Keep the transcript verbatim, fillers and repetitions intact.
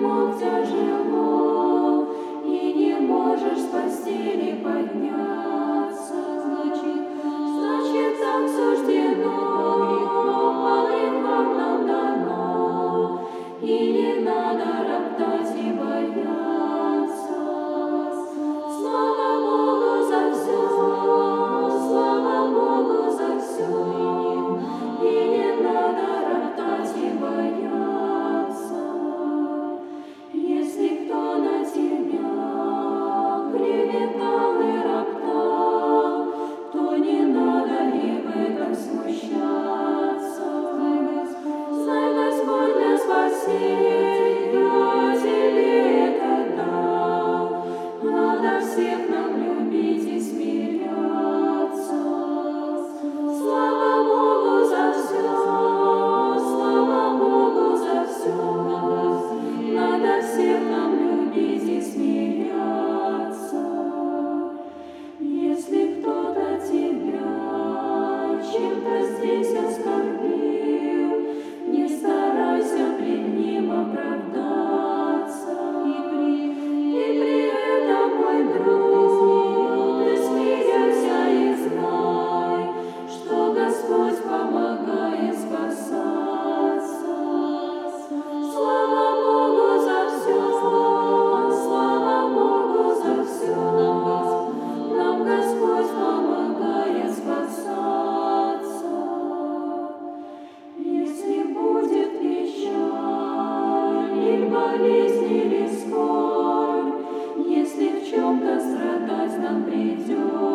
ему тяжело, и не можешь с постели подняться. Значит, значит, так суждено, по грехам нам дано, и не надо роптать и бояться. Слава Богу за все, слава Богу за все, и не надо роптать и бояться. Если кто на тебя клеветал и роптал, то не надо и в этом смущаться. Знай, Господь для спасения тебе это дал. Надо всех нам любить и смиряться. Слава Богу за все, слава Богу за все. Надо всех нам любить и смиряться. Если кто-то тебя чем-то здесь оскорбил, не старайся пред ним оправдаться. И при, и при этом, мой друг, ты смиряйся и знай, что Господь помогает спасаться. Слава Богу за все, слава Богу за все. Нам Господь помогает спасаться. Если будет печаль, или болезнь, или скорбь, если в чем-то страдать нам придется,